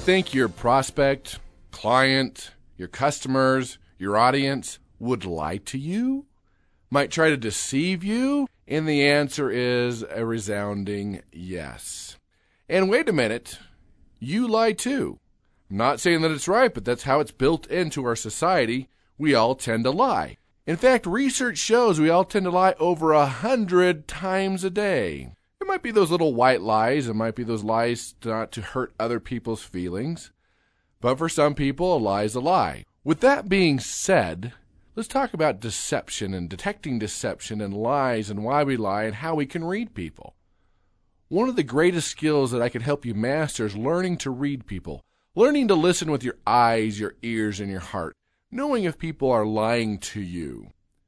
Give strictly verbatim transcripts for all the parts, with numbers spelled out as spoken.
think your prospect, client, your customers, your audience would lie to you? Might try to deceive you? And the answer is a resounding yes. And wait a minute, you lie too. I'm not saying that it's right, but that's how it's built into our society. We all tend to lie. In fact, research shows we all tend to lie over a hundred times a day. It might be those little white lies. It might be those lies not to hurt other people's feelings. But for some people, a lie is a lie. With that being said, let's talk about deception and detecting deception and lies and why we lie and how we can read people. One of the greatest skills that I can help you master is learning to read people, learning to listen with your eyes, your ears, and your heart, knowing if people are lying to you.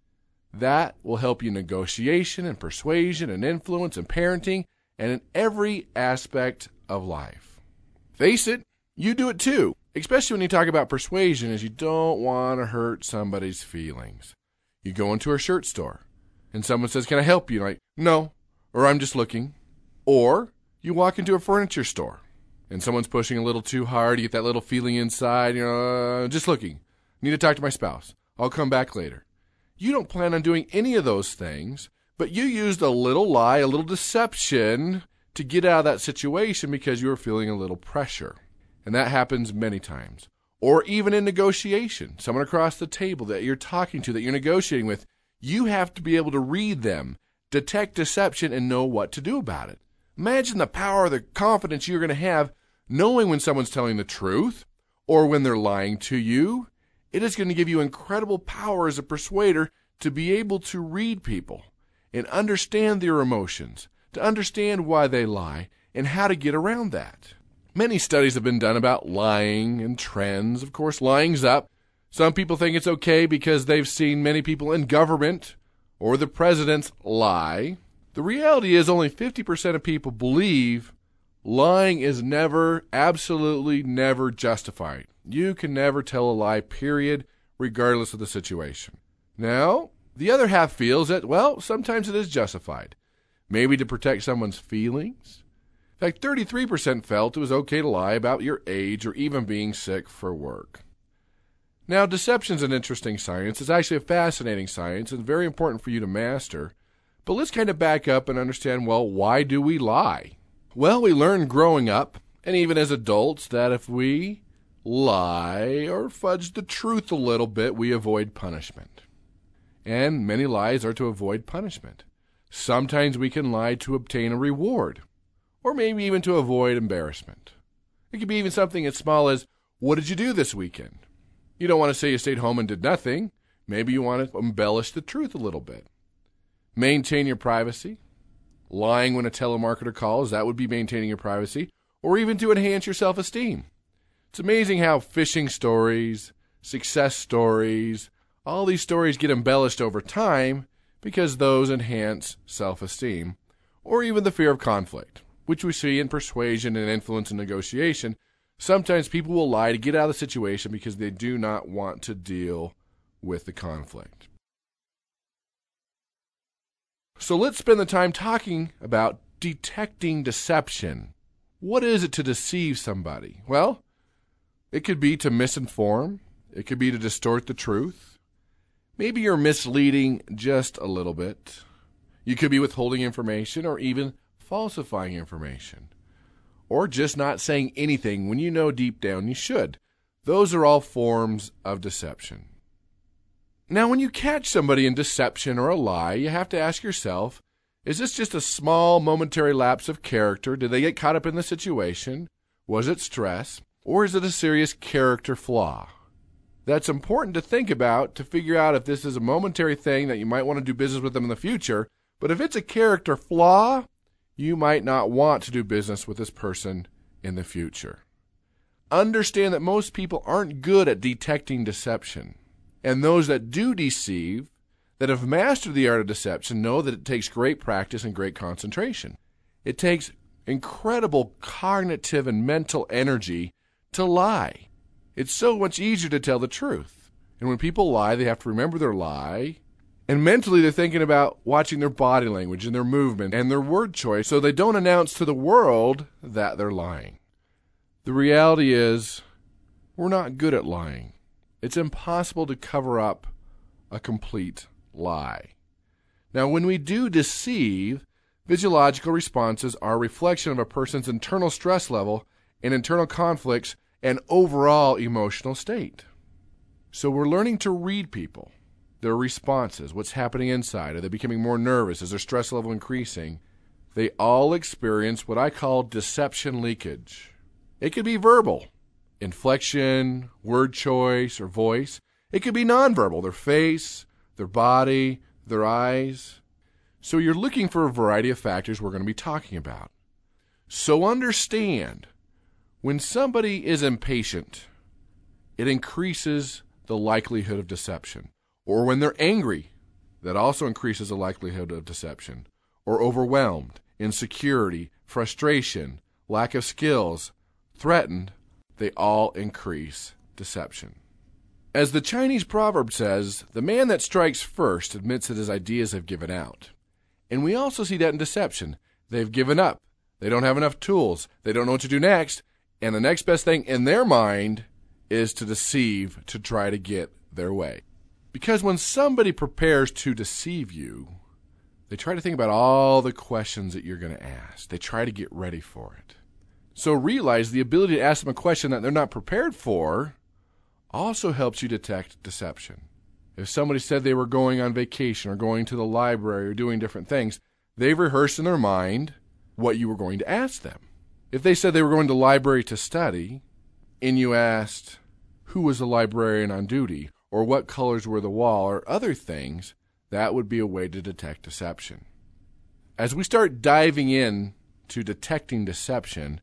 That will help you in negotiation and persuasion and influence and parenting and in every aspect of life. Face it, you do it too, especially when you talk about persuasion, as you don't want to hurt somebody's feelings. You go into a shirt store and someone says, "Can I help you?" You're like, "No," or "I'm just looking." Or you walk into a furniture store and someone's pushing a little too hard. You get that little feeling inside, you know, uh, just looking. Need to talk to my spouse. I'll come back later. You don't plan on doing any of those things, but you used a little lie, a little deception to get out of that situation because you were feeling a little pressure. And that happens many times. Or even in negotiation, someone across the table that you're talking to, that you're negotiating with, you have to be able to read them, detect deception, and know what to do about it. Imagine the power, the confidence you're going to have knowing when someone's telling the truth or when they're lying to you. It is going to give you incredible power as a persuader to be able to read people and understand their emotions, to understand why they lie, and how to get around that. Many studies have been done about lying and trends. Of course, lying's up. Some people think it's okay because they've seen many people in government or the presidents lie. The reality is only fifty percent of people believe lying is never, absolutely never justified. You can never tell a lie, period, regardless of the situation. Now, the other half feels that, well, sometimes it is justified. Maybe to protect someone's feelings. In fact, thirty-three percent felt it was okay to lie about your age or even being sick for work. Now, deception is an interesting science. It's actually a fascinating science and very important for you to master. But let's kind of back up and understand, well, why do we lie? Well, we learn growing up, and even as adults, that if we lie or fudge the truth a little bit, we avoid punishment. And many lies are to avoid punishment. Sometimes we can lie to obtain a reward, or maybe even to avoid embarrassment. It could be even something as small as, "What did you do this weekend?" You don't want to say you stayed home and did nothing. Maybe you want to embellish the truth a little bit. Maintain your privacy. Lying when a telemarketer calls, that would be maintaining your privacy, or even to enhance your self-esteem. It's amazing how phishing stories, success stories, all these stories get embellished over time because those enhance self-esteem, or even the fear of conflict, which we see in persuasion and influence and negotiation. Sometimes people will lie to get out of the situation because they do not want to deal with the conflict. So let's spend the time talking about detecting deception. What is it to deceive somebody? Well, it could be to misinform. It could be to distort the truth. Maybe you're misleading just a little bit. You could be withholding information or even falsifying information. Or just not saying anything when you know deep down you should. Those are all forms of deception. Now, when you catch somebody in deception or a lie, you have to ask yourself, is this just a small momentary lapse of character? Did they get caught up in the situation? Was it stress? Or is it a serious character flaw? That's important to think about to figure out if this is a momentary thing that you might want to do business with them in the future. But if it's a character flaw, you might not want to do business with this person in the future. Understand that most people aren't good at detecting deception. And those that do deceive, that have mastered the art of deception, know that it takes great practice and great concentration. It takes incredible cognitive and mental energy to lie. It's so much easier to tell the truth. And when people lie, they have to remember their lie. And mentally, they're thinking about watching their body language and their movement and their word choice so they don't announce to the world that they're lying. The reality is we're not good at lying. It's impossible to cover up a complete lie. Now, when we do deceive, physiological responses are a reflection of a person's internal stress level and internal conflicts and overall emotional state. So we're learning to read people, their responses, what's happening inside. Are they becoming more nervous? Is their stress level increasing? They all experience what I call deception leakage. It could be verbal, inflection, word choice, or voice. It could be nonverbal, their face, their body, their eyes. So you're looking for a variety of factors we're going to be talking about. So understand, when somebody is impatient, it increases the likelihood of deception. Or when they're angry, that also increases the likelihood of deception. Or overwhelmed, insecurity, frustration, lack of skills, threatened, they all increase deception. As the Chinese proverb says, the man that strikes first admits that his ideas have given out. And we also see that in deception. They've given up. They don't have enough tools. They don't know what to do next. And the next best thing in their mind is to deceive to try to get their way. Because when somebody prepares to deceive you, they try to think about all the questions that you're going to ask. They try to get ready for it. So realize the ability to ask them a question that they're not prepared for also helps you detect deception. If somebody said they were going on vacation or going to the library or doing different things, they've rehearsed in their mind what you were going to ask them. If they said they were going to the library to study, and you asked who was the librarian on duty, or what colors were the wall, or other things, that would be a way to detect deception. As we start diving in to detecting deception,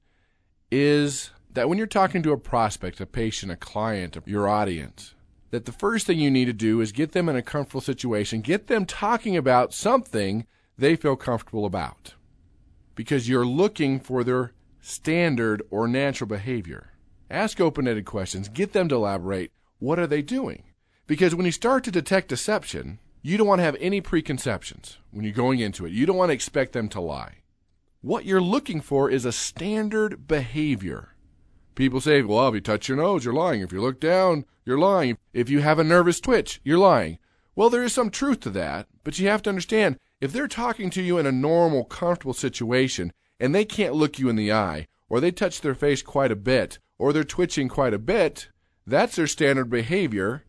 is that when you're talking to a prospect, a patient, a client, your audience, that the first thing you need to do is get them in a comfortable situation, get them talking about something they feel comfortable about. Because you're looking for their standard or natural behavior. Ask open-ended questions. Get them to elaborate. What are they doing? Because when you start to detect deception, you don't want to have any preconceptions when you're going into it. You don't want to expect them to lie. What you're looking for is a standard behavior. People say, well, if you touch your nose, you're lying. If you look down, you're lying. If you have a nervous twitch, you're lying. Well, there is some truth to that, but you have to understand, if they're talking to you in a normal, comfortable situation, and they can't look you in the eye, or they touch their face quite a bit, or they're twitching quite a bit, that's their standard behavior.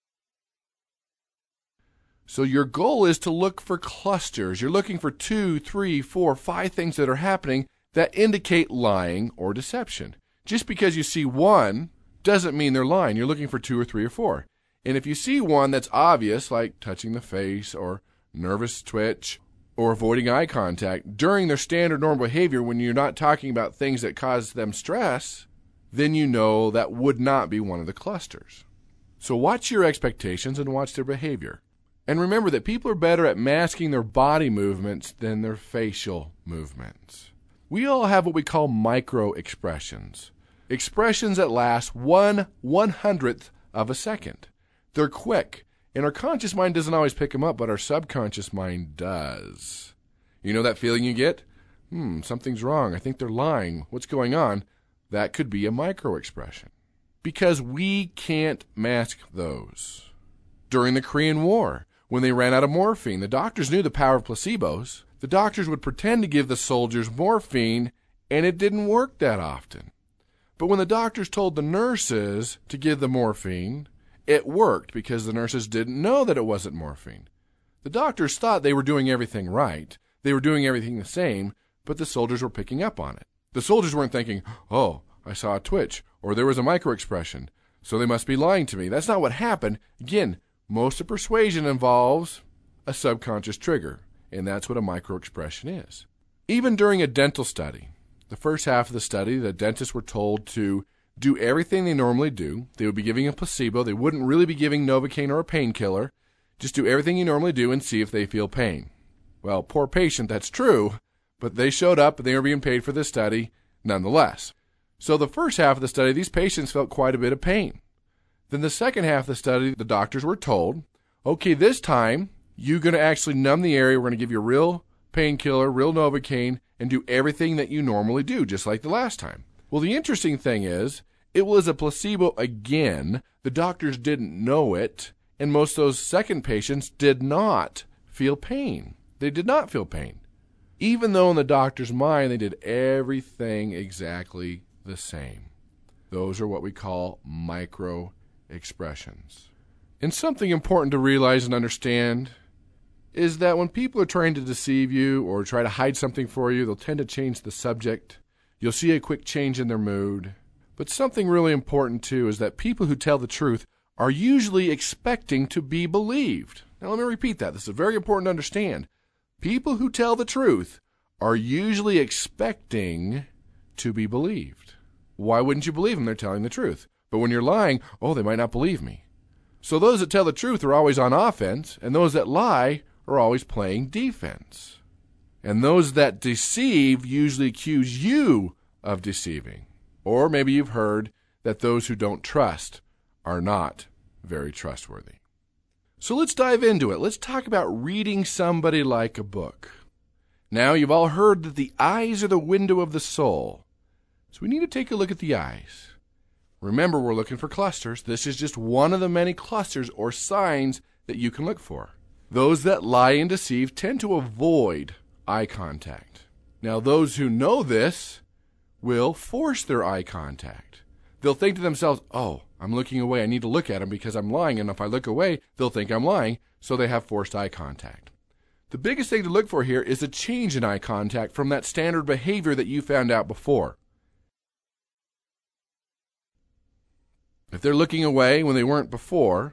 So your goal is to look for clusters. You're looking for two, three, four, five things that are happening that indicate lying or deception. Just because you see one doesn't mean they're lying. You're looking for two or three or four. And if you see one that's obvious, like touching the face or nervous twitch or avoiding eye contact during their standard normal behavior when you're not talking about things that cause them stress, then you know that would not be one of the clusters. So watch your expectations and watch their behavior. And remember that people are better at masking their body movements than their facial movements. We all have what we call micro expressions. Expressions that last one one hundredth of a second. They're quick, and our conscious mind doesn't always pick them up, but our subconscious mind does. You know that feeling you get? Hmm, something's wrong. I think they're lying. What's going on? That could be a micro expression. Because we can't mask those. During the Korean War, when they ran out of morphine, the doctors knew the power of placebos. The doctors would pretend to give the soldiers morphine, and it didn't work that often. But when the doctors told the nurses to give the morphine, it worked because the nurses didn't know that it wasn't morphine. The doctors thought they were doing everything right. They were doing everything the same, but the soldiers were picking up on it. The soldiers weren't thinking, oh, I saw a twitch, or there was a microexpression, so they must be lying to me. That's not what happened. Again, most of persuasion involves a subconscious trigger, and that's what a microexpression is. Even during a dental study, the first half of the study, the dentists were told to do everything they normally do. They would be giving a placebo. They wouldn't really be giving Novocaine or a painkiller. Just do everything you normally do and see if they feel pain. Well, poor patient, that's true, but they showed up and they were being paid for this study nonetheless. So the first half of the study, these patients felt quite a bit of pain. Then the second half of the study, the doctors were told, okay, this time you're going to actually numb the area. We're going to give you a real painkiller, real Novocaine, and do everything that you normally do, just like the last time. Well, the interesting thing is, it was a placebo again. The doctors didn't know it, and most of those second patients did not feel pain. They did not feel pain. Even though in the doctor's mind they did everything exactly the same. Those are what we call micro expressions. And something important to realize and understand is that when people are trying to deceive you or try to hide something for you, they'll tend to change the subject. You'll see a quick change in their mood. But something really important, too, is that people who tell the truth are usually expecting to be believed. Now, let me repeat that. This is very important to understand. People who tell the truth are usually expecting to be believed. Why wouldn't you believe them? They're telling the truth. But when you're lying, oh, they might not believe me. So those that tell the truth are always on offense, and those that lie are always playing defense. And those that deceive usually accuse you of deceiving. Or maybe you've heard that those who don't trust are not very trustworthy. So let's dive into it. Let's talk about reading somebody like a book. Now, you've all heard that the eyes are the window of the soul. So we need to take a look at the eyes. Remember, we're looking for clusters. This is just one of the many clusters or signs that you can look for. Those that lie and deceive tend to avoid eye contact. Now, those who know this will force their eye contact. They'll think to themselves, oh, I'm looking away. I need to look at him because I'm lying. And if I look away, they'll think I'm lying. So they have forced eye contact. The biggest thing to look for here is a change in eye contact from that standard behavior that you found out before. If they're looking away when they weren't before,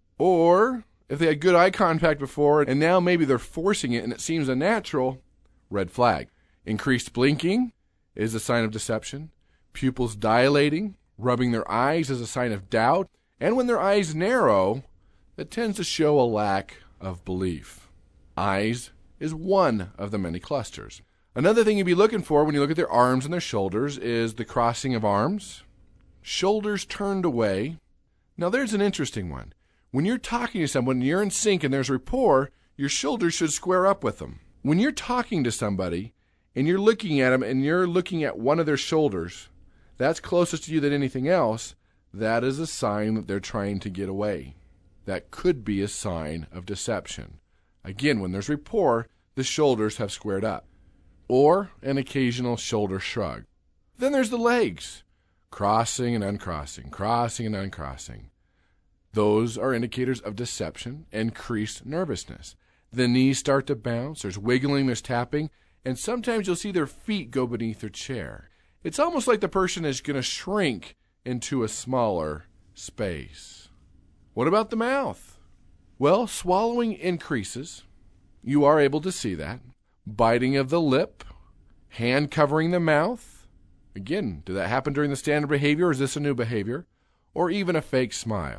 or if they had good eye contact before and now maybe they're forcing it and it seems unnatural, red flag. Increased blinking is a sign of deception. Pupils dilating, rubbing their eyes is a sign of doubt. And when their eyes narrow, that tends to show a lack of belief. Eyes is one of the many clusters. Another thing you'd be looking for when you look at their arms and their shoulders is the crossing of arms. Shoulders turned away. Now there's an interesting one. When you're talking to someone and you're in sync and there's rapport, your shoulders should square up with them. When you're talking to somebody and you're looking at them and you're looking at one of their shoulders, that's closest to you than anything else, that is a sign that they're trying to get away. That could be a sign of deception. Again, when there's rapport, the shoulders have squared up. Or an occasional shoulder shrug. Then there's the legs. Crossing and uncrossing, crossing and uncrossing. Those are indicators of deception, increased nervousness. The knees start to bounce, there's wiggling, there's tapping, and sometimes you'll see their feet go beneath their chair. It's almost like the person is going to shrink into a smaller space. What about the mouth? Well, swallowing increases. You are able to see that. Biting of the lip, hand covering the mouth. Again, did that happen during the standard behavior, or is this a new behavior? Or even a fake smile.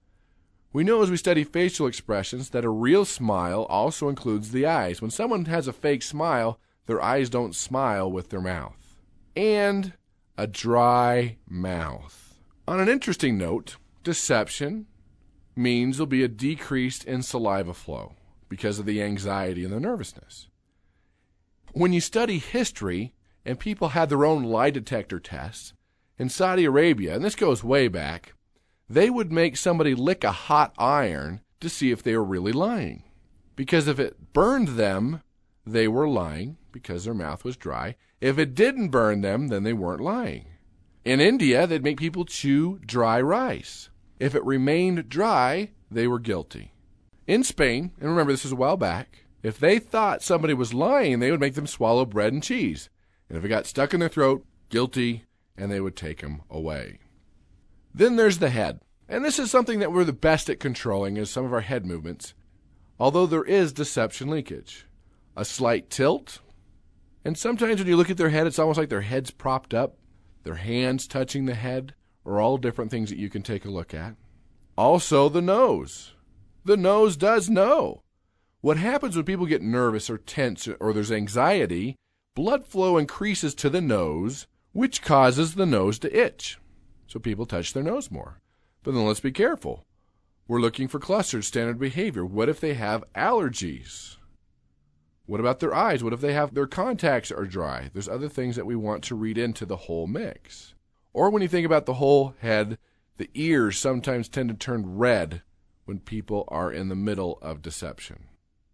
We know as we study facial expressions that a real smile also includes the eyes. When someone has a fake smile, their eyes don't smile with their mouth. And a dry mouth. On an interesting note, deception means there'll be a decrease in saliva flow because of the anxiety and the nervousness. When you study history, and people had their own lie detector tests, in Saudi Arabia, and this goes way back, they would make somebody lick a hot iron to see if they were really lying. Because if it burned them, they were lying because their mouth was dry. If it didn't burn them, then they weren't lying. In India, they'd make people chew dry rice. If it remained dry, they were guilty. In Spain, and remember this is a while back, if they thought somebody was lying, they would make them swallow bread and cheese. And if it got stuck in their throat, guilty, and they would take them away. Then there's the head. And this is something that we're the best at controlling, is some of our head movements. Although there is deception leakage. A slight tilt. And sometimes when you look at their head, it's almost like their head's propped up. Their hands touching the head are all different things that you can take a look at. Also the nose. The nose does know. What happens when people get nervous or tense or there's anxiety, blood flow increases to the nose, which causes the nose to itch. So people touch their nose more. But then let's be careful. We're looking for clusters, standard behavior. What if they have allergies? What about their eyes? What if they have their contacts are dry? There's other things that we want to read into the whole mix. Or when you think about the whole head, the ears sometimes tend to turn red when people are in the middle of deception.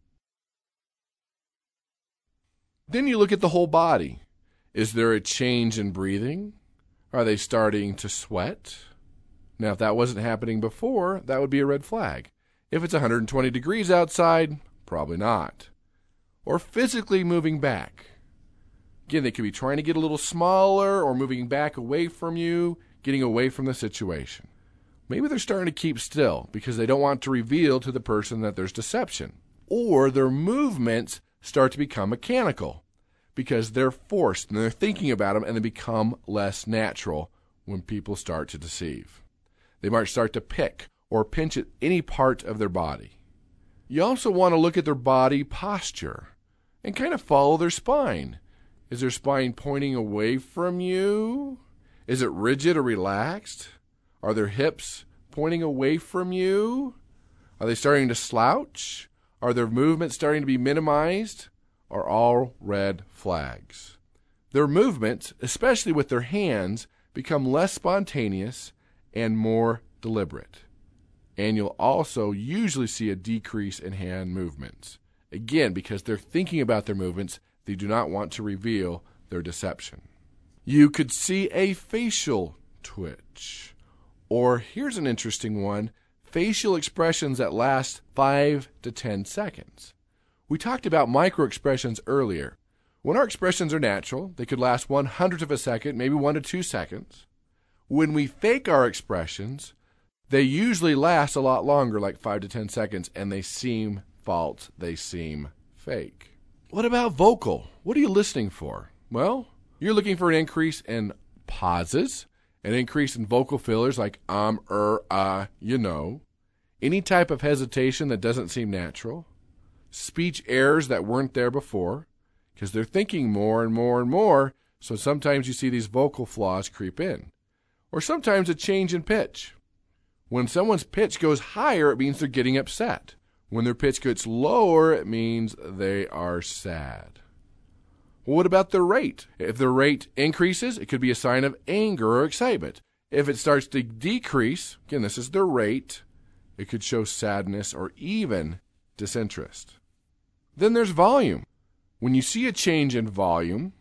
Then you look at the whole body. Is there a change in breathing? Are they starting to sweat? Now, if that wasn't happening before, that would be a red flag. If it's one hundred twenty degrees outside, probably not. Or physically moving back. Again, they could be trying to get a little smaller or moving back away from you, getting away from the situation. Maybe they're starting to keep still because they don't want to reveal to the person that there's deception. Or their movements start to become mechanical because they're forced and they're thinking about them and they become less natural when people start to deceive. They might start to pick or pinch at any part of their body. You also want to look at their body posture and kind of follow their spine. Is their spine pointing away from you? Is it rigid or relaxed? Are their hips pointing away from you? Are they starting to slouch? Are their movements starting to be minimized? Are all red flags. Their movements, especially with their hands, become less spontaneous and more deliberate. And you'll also usually see a decrease in hand movements. Again, because they're thinking about their movements, they do not want to reveal their deception. You could see a facial twitch. Or here's an interesting one, facial expressions that last five to ten seconds. We talked about micro expressions earlier. When our expressions are natural, they could last one hundredth of a second, maybe one to two seconds. When we fake our expressions, they usually last a lot longer, like five to ten seconds, and they seem false, they seem fake. What about vocal? What are you listening for? Well, you're looking for an increase in pauses, an increase in vocal fillers like um, er, ah, you know, any type of hesitation that doesn't seem natural, speech errors that weren't there before, because they're thinking more and more and more, so sometimes you see these vocal flaws creep in. Or sometimes a change in pitch. When someone's pitch goes higher, it means they're getting upset. When their pitch gets lower, it means they are sad. Well, what about their rate? If their rate increases, it could be a sign of anger or excitement. If it starts to decrease, again, this is their rate, it could show sadness or even disinterest. Then there's volume. When you see a change in volume,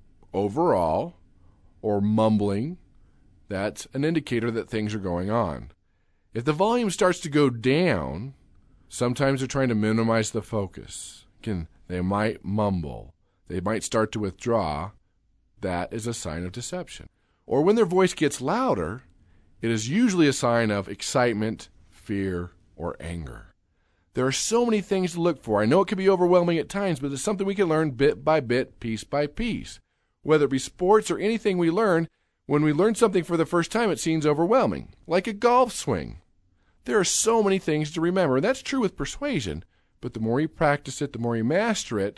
overall, or mumbling, that's an indicator that things are going on. If the volume starts to go down, sometimes they're trying to minimize the focus. Again, they might mumble. They might start to withdraw. That is a sign of deception. Or when their voice gets louder, it is usually a sign of excitement, fear, or anger. There are so many things to look for. I know it can be overwhelming at times, but it's something we can learn bit by bit, piece by piece. Whether it be sports or anything we learn, when we learn something for the first time, it seems overwhelming, like a golf swing. There are so many things to remember. That's true with persuasion, but the more you practice it, the more you master it,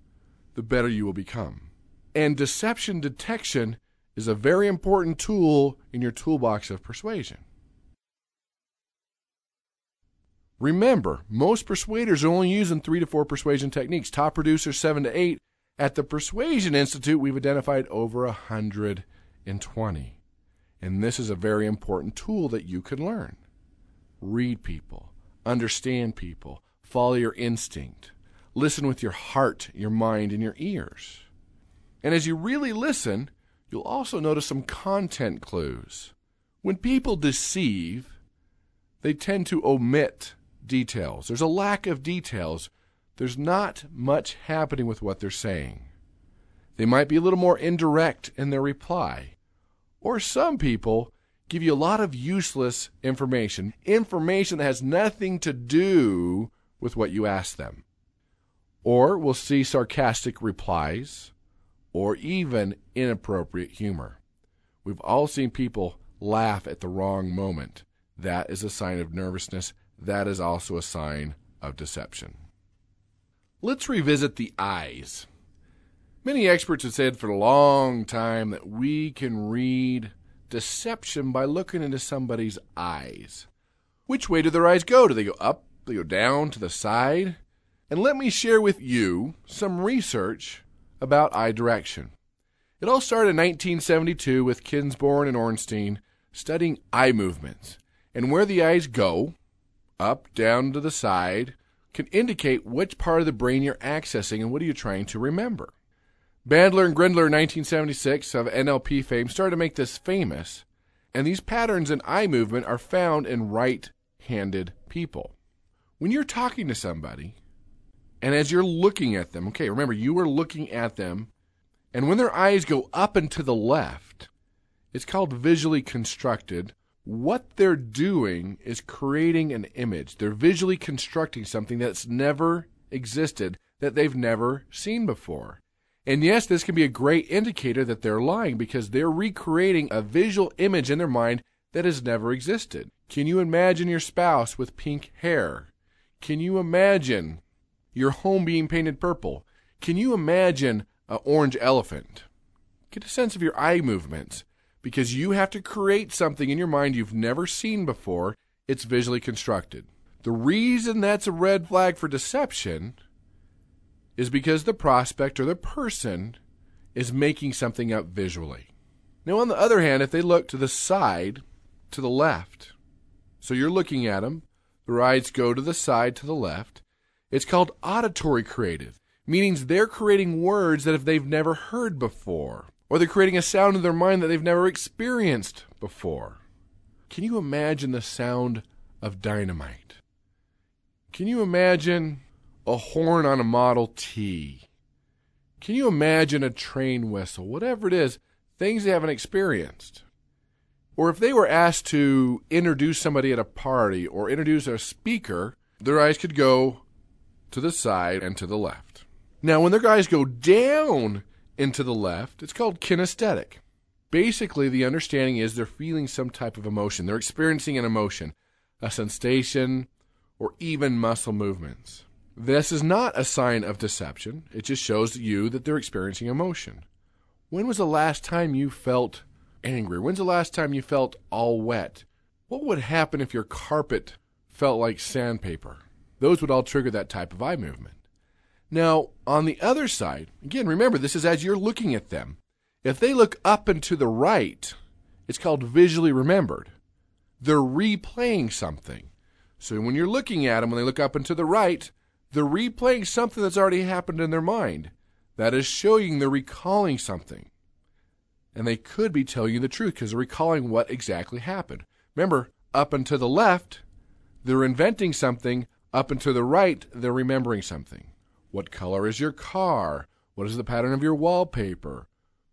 the better you will become. And deception detection is a very important tool in your toolbox of persuasion. Remember, most persuaders are only using three to four persuasion techniques. Top producers, seven to eight. At the Persuasion Institute, we've identified over one hundred twenty. And this is a very important tool that you can learn. Read people, understand people, follow your instinct, listen with your heart, your mind, and your ears. And as you really listen, you'll also notice some content clues. When people deceive, they tend to omit details. There's a lack of details. There's not much happening with what they're saying. They might be a little more indirect in their reply. Or some people give you a lot of useless information, information that has nothing to do with what you ask them. Or we'll see sarcastic replies, or even inappropriate humor. We've all seen people laugh at the wrong moment. That is a sign of nervousness. That is also a sign of deception. Let's revisit the eyes. Many experts have said for a long time that we can read deception by looking into somebody's eyes. Which way do their eyes go? Do they go up? Do they go down? To the side? And let me share with you some research about eye direction. It all started in nineteen seventy-two with Kinsborn and Ornstein studying eye movements. And where the eyes go, up, down, to the side, can indicate which part of the brain you're accessing and what are you trying to remember. Bandler and Grindler in nineteen seventy-six of N L P fame started to make this famous, and these patterns in eye movement are found in right-handed people. When you're talking to somebody, and as you're looking at them, okay, remember, you are looking at them, and when their eyes go up and to the left, it's called visually constructed. What they're doing is creating an image. They're visually constructing something that's never existed, that they've never seen before. And yes, this can be a great indicator that they're lying because they're recreating a visual image in their mind that has never existed. Can you imagine your spouse with pink hair? Can you imagine your home being painted purple? Can you imagine an orange elephant? Get a sense of your eye movements. Because you have to create something in your mind you've never seen before, it's visually constructed. The reason that's a red flag for deception is because the prospect or the person is making something up visually. Now, on the other hand, if they look to the side, to the left, so you're looking at them, their eyes go to the side, to the left, it's called auditory creative, meaning they're creating words that if they've never heard before. Or they're creating a sound in their mind that they've never experienced before. Can you imagine the sound of dynamite? Can you imagine a horn on a Model T? Can you imagine a train whistle? Whatever it is, things they haven't experienced. Or if they were asked to introduce somebody at a party or introduce a speaker, their eyes could go to the side and to the left. Now, when their eyes go down into the left, it's called kinesthetic. Basically, the understanding is they're feeling some type of emotion. They're experiencing an emotion, a sensation, or even muscle movements. This is not a sign of deception. It just shows you that they're experiencing emotion. When was the last time you felt angry? When's the last time you felt all wet? What would happen if your carpet felt like sandpaper? Those would all trigger that type of eye movement. Now, on the other side, again, remember, this is as you're looking at them. If they look up and to the right, it's called visually remembered. They're replaying something. So when you're looking at them, when they look up and to the right, they're replaying something that's already happened in their mind. That is showing they're recalling something. And they could be telling you the truth because they're recalling what exactly happened. Remember, up and to the left, they're inventing something. Up and to the right, they're remembering something. What color is your car? What is the pattern of your wallpaper?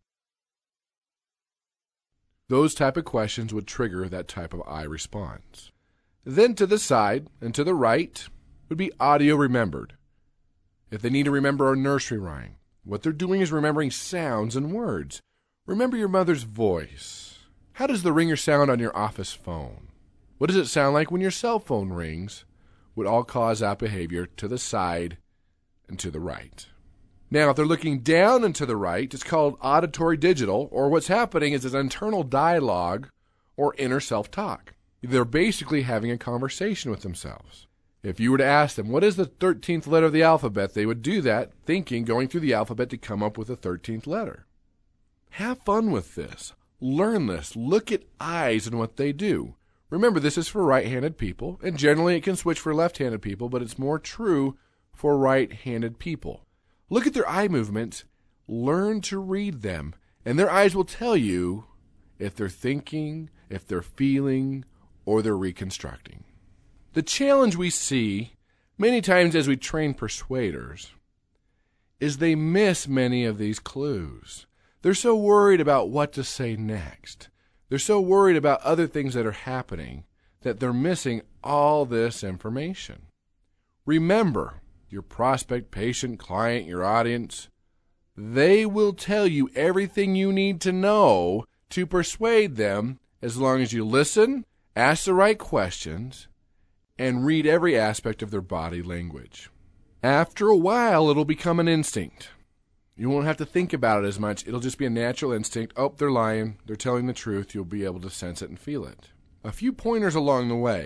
Those type of questions would trigger that type of eye response. Then to the side and to the right would be audio remembered. If they need to remember a nursery rhyme, what they're doing is remembering sounds and words. Remember your mother's voice. How does the ringer sound on your office phone? What does it sound like when your cell phone rings? Would all cause that behavior to the side and to the right. Now, if they're looking down and to the right, it's called auditory digital, or what's happening is an internal dialogue or inner self-talk. They're basically having a conversation with themselves. If you were to ask them, what is the thirteenth letter of the alphabet, they would do that, thinking, going through the alphabet to come up with the thirteenth letter. Have fun with this. Learn this. Look at eyes and what they do. Remember, this is for right-handed people, and generally it can switch for left-handed people, but it's more true for right-handed people. Look at their eye movements, learn to read them, and their eyes will tell you if they're thinking, if they're feeling, or they're reconstructing. The challenge we see many times as we train persuaders is they miss many of these clues. They're so worried about what to say next. They're so worried about other things that are happening that they're missing all this information. Remember, your prospect, patient, client, your audience, they will tell you everything you need to know to persuade them as long as you listen, ask the right questions, and read every aspect of their body language. After a while, it'll become an instinct. You won't have to think about it as much. It'll just be a natural instinct. Oh, they're lying. They're telling the truth. You'll be able to sense it and feel it. A few pointers along the way.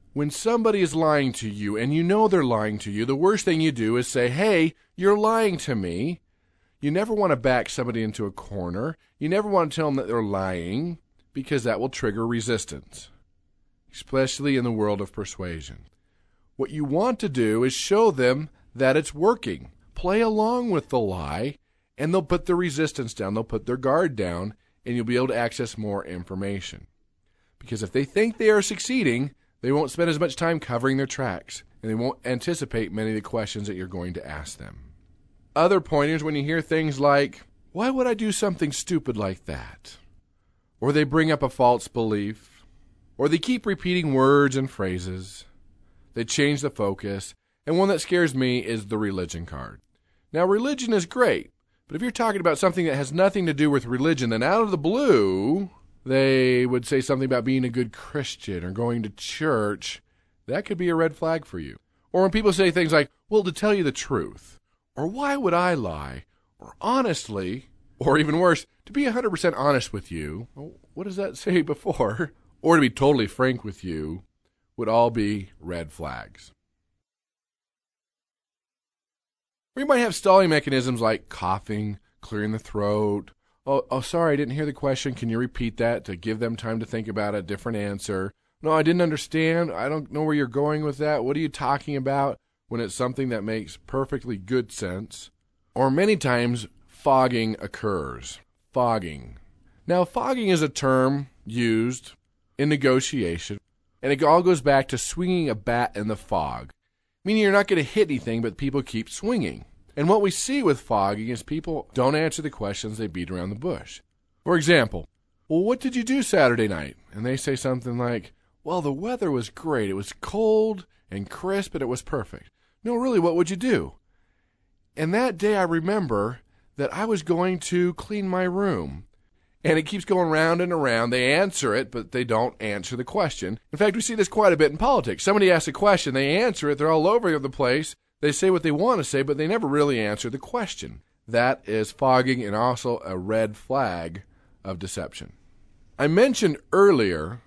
When somebody is lying to you and you know they're lying to you, the worst thing you do is say, hey, you're lying to me. You never want to back somebody into a corner. You never want to tell them that they're lying because that will trigger resistance, especially in the world of persuasion. What you want to do is show them that it's working. Play along with the lie, and they'll put the resistance down. They'll put their guard down, and you'll be able to access more information. Because if they think they are succeeding, they won't spend as much time covering their tracks, and they won't anticipate many of the questions that you're going to ask them. Other pointers, when you hear things like, why would I do something stupid like that? Or they bring up a false belief, or they keep repeating words and phrases. They change the focus, and one that scares me is the religion card. Now, religion is great, but if you're talking about something that has nothing to do with religion, then out of the blue, they would say something about being a good Christian or going to church. That could be a red flag for you. Or when people say things like, well, to tell you the truth, or why would I lie, or honestly, or even worse, to be one hundred percent honest with you, well, what does that say before? Or to be totally frank with you, would all be red flags. Or you might have stalling mechanisms like coughing, clearing the throat. Oh, oh, sorry, I didn't hear the question. Can you repeat that to give them time to think about a different answer? No, I didn't understand. I don't know where you're going with that. What are you talking about? When it's something that makes perfectly good sense. Or many times, fogging occurs. Fogging. Now, fogging is a term used in negotiation, and it all goes back to swinging a bat in the fog, meaning you're not going to hit anything, but people keep swinging. And what we see with fogging is people don't answer the questions, they beat around the bush. For example, well, what did you do Saturday night? And they say something like, well, the weather was great. It was cold and crisp, and it was perfect. No, really, what would you do? And that day I remember that I was going to clean my room. And it keeps going round and around. They answer it, but they don't answer the question. In fact, we see this quite a bit in politics. Somebody asks a question, they answer it, they're all over the place. They say what they want to say, but they never really answer the question. That is fogging and also a red flag of deception. I mentioned earlier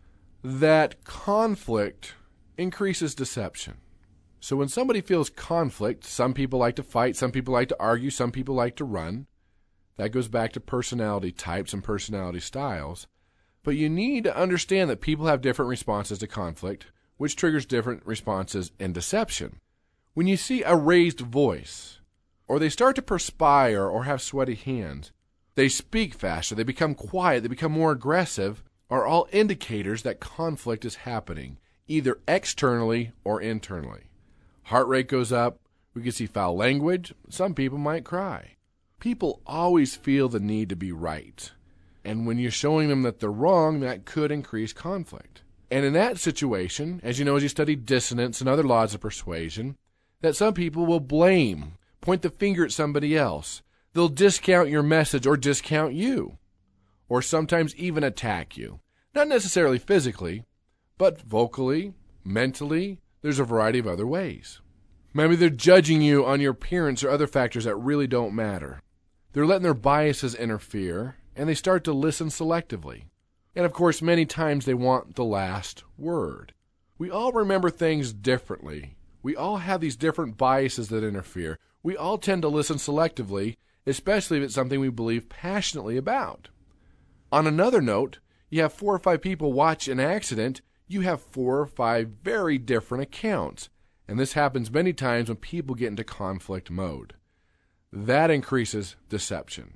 that conflict increases deception. So when somebody feels conflict, some people like to fight, some people like to argue, some people like to run. That goes back to personality types and personality styles. But you need to understand that people have different responses to conflict, which triggers different responses in deception. When you see a raised voice, or they start to perspire or have sweaty hands, they speak faster, they become quiet, they become more aggressive, are all indicators that conflict is happening, either externally or internally. Heart rate goes up, we can see foul language, some people might cry. People always feel the need to be right. And when you're showing them that they're wrong, that could increase conflict. And in that situation, as you know, as you study dissonance and other laws of persuasion, that some people will blame, point the finger at somebody else. They'll discount your message or discount you, or sometimes even attack you. Not necessarily physically, but vocally, mentally. There's a variety of other ways. Maybe they're judging you on your appearance or other factors that really don't matter. They're letting their biases interfere, and they start to listen selectively. And of course, many times they want the last word. We all remember things differently. We all have these different biases that interfere. We all tend to listen selectively, especially if it's something we believe passionately about. On another note, you have four or five people watch an accident, you have four or five very different accounts. And this happens many times when people get into conflict mode. That increases deception.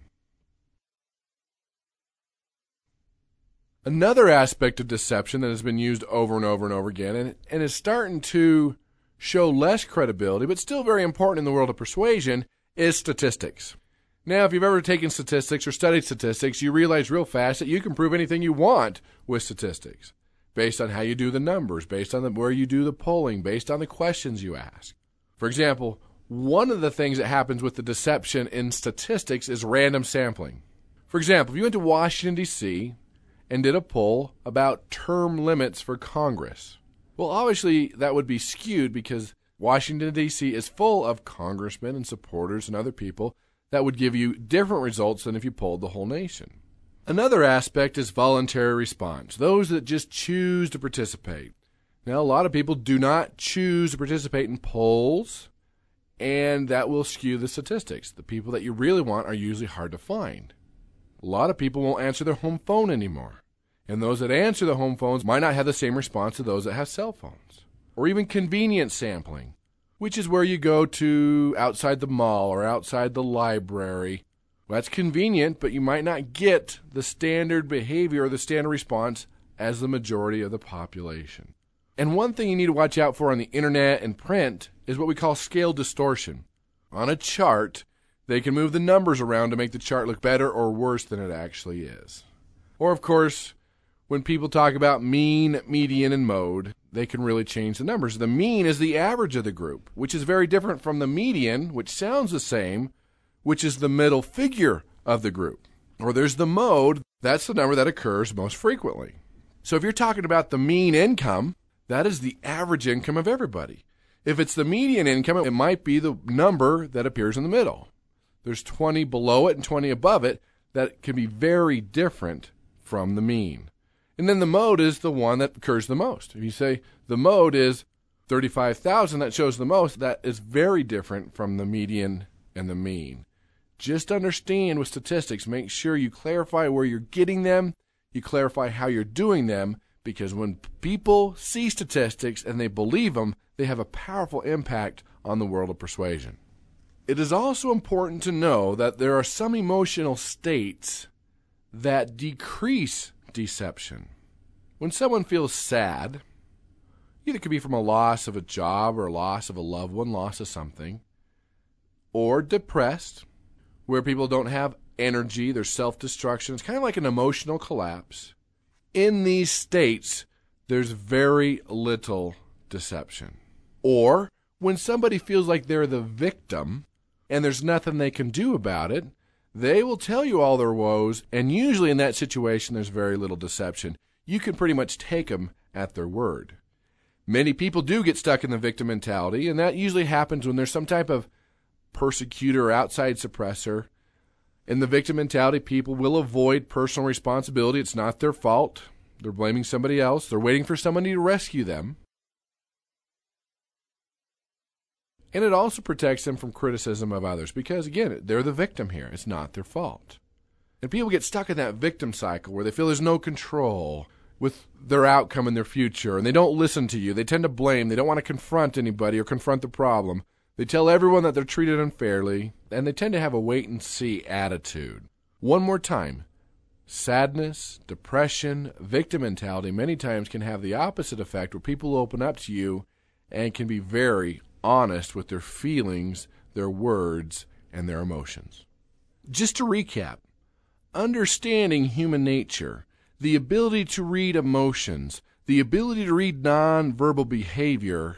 Another aspect of deception that has been used over and over and over again, and, and is starting to show less credibility, but still very important in the world of persuasion, is statistics. Now, if you've ever taken statistics or studied statistics, you realize real fast that you can prove anything you want with statistics, based on how you do the numbers, based on the, where you do the polling, based on the questions you ask. For example, one of the things that happens with the deception in statistics is random sampling. For example, if you went to Washington, D C and did a poll about term limits for Congress, well, obviously that would be skewed because Washington, D C is full of congressmen and supporters and other people that would give you different results than if you polled the whole nation. Another aspect is voluntary response, those that just choose to participate. Now, a lot of people do not choose to participate in polls, and that will skew the statistics. The people that you really want are usually hard to find. A lot of people won't answer their home phone anymore, and those that answer the home phones might not have the same response to those that have cell phones. Or even convenience sampling, which is where you go to outside the mall or outside the library. Well, that's convenient, but you might not get the standard behavior or the standard response as the majority of the population. And one thing you need to watch out for on the internet and print is what we call scale distortion. On a chart, they can move the numbers around to make the chart look better or worse than it actually is. Or, of course, when people talk about mean, median, and mode, they can really change the numbers. The mean is the average of the group, which is very different from the median, which sounds the same, which is the middle figure of the group. Or there's the mode, that's the number that occurs most frequently. So if you're talking about the mean income, that is the average income of everybody. If it's the median income, it might be the number that appears in the middle. There's twenty below it and twenty above it that can be very different from the mean. And then the mode is the one that occurs the most. If you say the mode is thirty-five thousand, that shows the most, that is very different from the median and the mean. Just understand with statistics, make sure you clarify where you're getting them, you clarify how you're doing them, because when people see statistics and they believe them, they have a powerful impact on the world of persuasion. It is also important to know that there are some emotional states that decrease deception. When someone feels sad, either it could be from a loss of a job or a loss of a loved one, loss of something, or depressed, where people don't have energy, there's self-destruction. It's kind of like an emotional collapse. In these states, there's very little deception. Or when somebody feels like they're the victim and there's nothing they can do about it, they will tell you all their woes, and usually in that situation, there's very little deception. You can pretty much take them at their word. Many people do get stuck in the victim mentality, and that usually happens when there's some type of persecutor or outside suppressor. In the victim mentality, people will avoid personal responsibility. It's not their fault. They're blaming somebody else. They're waiting for somebody to rescue them. And it also protects them from criticism of others because, again, they're the victim here. It's not their fault. And people get stuck in that victim cycle where they feel there's no control with their outcome and their future, and they don't listen to you. They tend to blame. They don't want to confront anybody or confront the problem. They tell everyone that they're treated unfairly, and they tend to have a wait-and-see attitude. One more time, sadness, depression, victim mentality many times can have the opposite effect where people open up to you and can be very honest with their feelings, their words, and their emotions. Just to recap, understanding human nature, the ability to read emotions, the ability to read nonverbal behavior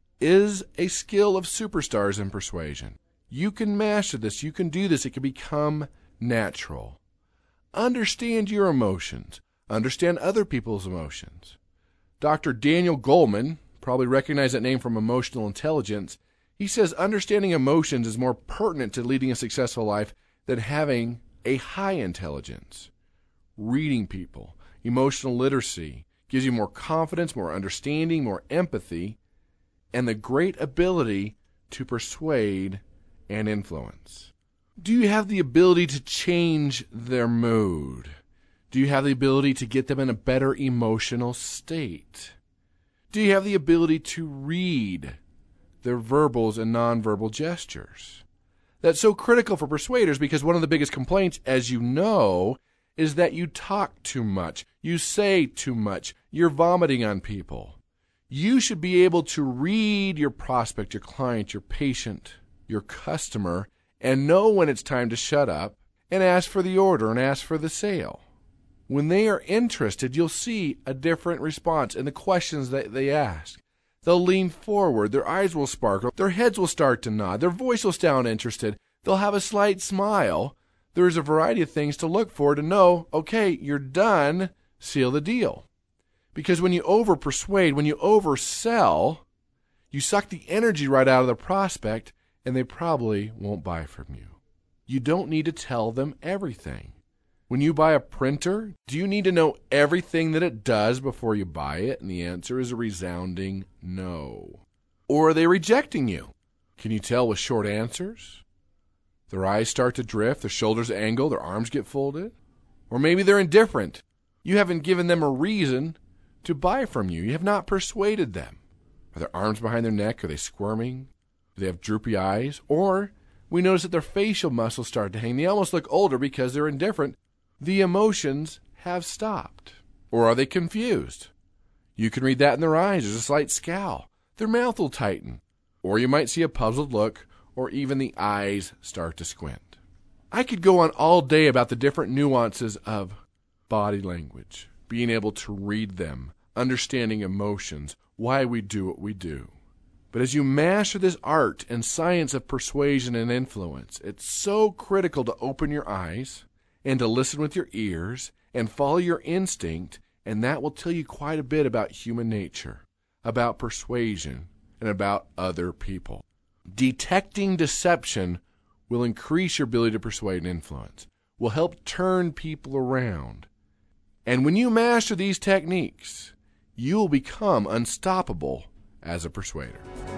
is a skill of superstars in persuasion. You can master this. You can do this. It can become natural. Understand your emotions. Understand other people's emotions. Doctor Daniel Goleman, probably recognize that name from Emotional Intelligence, he says understanding emotions is more pertinent to leading a successful life than having a high intelligence. Reading people, emotional literacy, gives you more confidence, more understanding, more empathy, and the great ability to persuade and influence. Do you have the ability to change their mood? Do you have the ability to get them in a better emotional state? Do you have the ability to read their verbals and nonverbal gestures? That's so critical for persuaders because one of the biggest complaints, as you know, is that you talk too much, you say too much, you're vomiting on people. You should be able to read your prospect, your client, your patient, your customer, and know when it's time to shut up and ask for the order and ask for the sale. When they are interested, you'll see a different response in the questions that they ask. They'll lean forward, their eyes will sparkle, their heads will start to nod, their voice will sound interested, they'll have a slight smile. There's a variety of things to look for to know, okay, you're done, seal the deal. Because when you over-persuade, when you oversell, you suck the energy right out of the prospect, and they probably won't buy from you. You don't need to tell them everything. When you buy a printer, do you need to know everything that it does before you buy it? And the answer is a resounding no. Or are they rejecting you? Can you tell with short answers? Their eyes start to drift, their shoulders angle, their arms get folded. Or maybe they're indifferent. You haven't given them a reason to buy from you. You have not persuaded them. Are their arms behind their neck? Are they squirming? Do they have droopy eyes? Or we notice that their facial muscles start to hang. They almost look older because they're indifferent. The emotions have stopped. Or are they confused? You can read that in their eyes. There's a slight scowl. Their mouth will tighten. Or you might see a puzzled look, or even the eyes start to squint. I could go on all day about the different nuances of body language, being able to read them, understanding emotions, why we do what we do. But as you master this art and science of persuasion and influence, it's so critical to open your eyes and to listen with your ears and follow your instinct, and that will tell you quite a bit about human nature, about persuasion, and about other people. Detecting deception will increase your ability to persuade and influence, will help turn people around. And when you master these techniques, you will become unstoppable as a persuader.